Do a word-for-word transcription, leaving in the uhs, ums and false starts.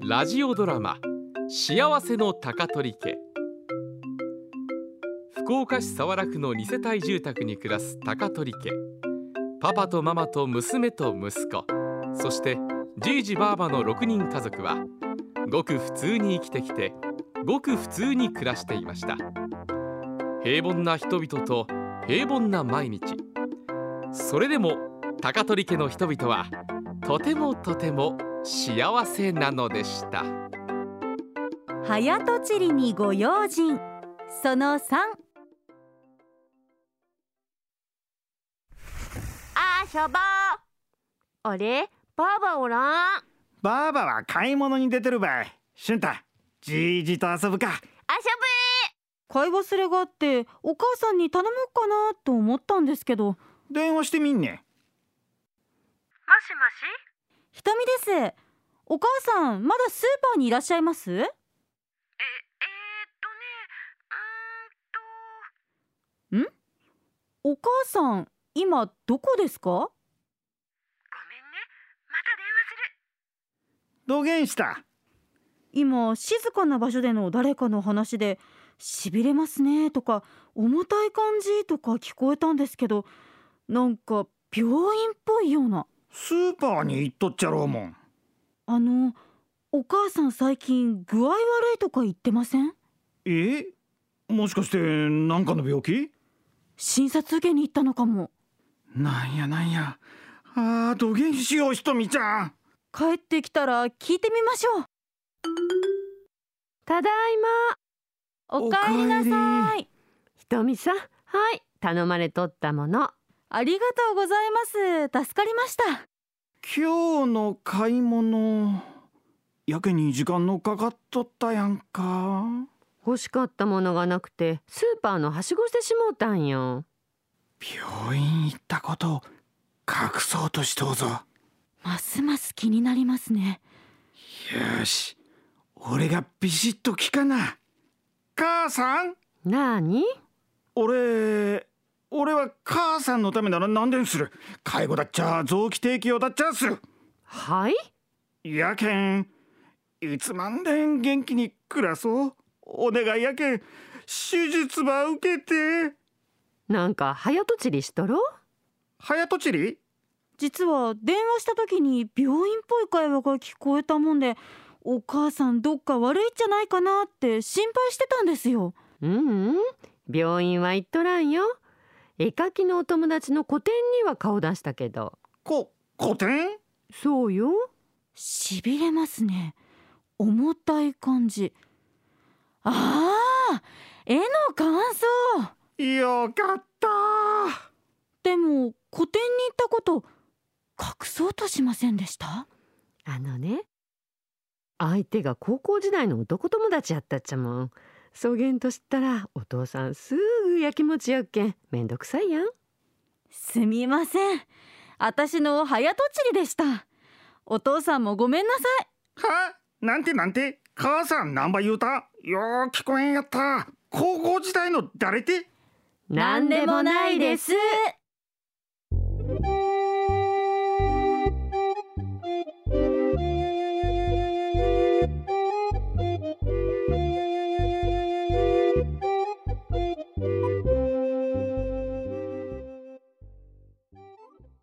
ラジオドラマ幸せの高取家。福岡市早良区のに世帯住宅に暮らす高取家。パパとママと娘と息子、そしてじいじばあばのろくにん家族はごく普通に生きてきて、ごく普通に暮らしていました。平凡な人々と平凡な毎日。それでも高取家の人々はとてもとても幸せなのでした。 早とちりにご用心そのさん。 あしょぼー。あれ、ばあばおらん。 ばあばは買い物に出てるばい。しゅんた、じいじと遊ぶか。 あしょぶ買い忘れがあってお母さんに頼もうかなと思ったんですけど。 電話してみんね。 もしもし、 ひとみです。お母さんまだスーパーにいらっしゃいます？え、えー、っとね、うーんとん？お母さん今どこですか？ ごめんね、また電話する。 どげんした？ 今静かな場所での誰かの話で、しびれますねとか重たい感じとか聞こえたんですけど、なんか病院っぽいような。 スーパーに行っとっちゃろうもん。 あの、お母さん最近具合悪いとか言ってません？ え？もしかしてなんかの病気？ 診察受けに行ったのかも。 なんやなんや。あー、どげんしよう、ひとみちゃん。 帰ってきたら聞いてみましょう。 ただいま。 おかえりなさい。 ひとみさん、はい、頼まれとったもの。 ありがとうございます。助かりました。 今日の買い物、やけに時間のかかっとったやんか。 欲しかったものがなくてスーパーのはしごしてしもうたんよ。 病院行ったこと隠そうとしとうぞ。 ますます気になりますね。 よし、俺がビシッと聞かな。母さん？ なーに？ 俺俺は母さんのためなら何でんする。介護だっちゃ臓器提供だっちゃする。 はい？ やけんいつまんでん元気に暮らそう。お願いやけん手術ば受けて。 なんか早とちりしとろ？ 早とちり？ 実は電話した時に病院っぽい会話が聞こえたもんで、お母さんどっか悪いんじゃないかなって心配してたんですよ。 うんうん、病院は行っとらんよ。絵描きのお友達の個展には顔出したけど。 こ、個展？ そうよ。 しびれますね。重たい感じ。ああ、絵の感想。 よかった。 でも個展に行ったこと隠そうとしませんでした？ あのね、相手が高校時代の男友達やったっちゃもん。そげんと知ったらお父さんすぐやきもちやっけんめんどくさいやん。 すみません、私の早とちりでした。お父さんもごめんなさい。 は？なんてなんて？母さんなんば言うた？よー聞こえんやった。高校時代の誰て？ なんでもないです。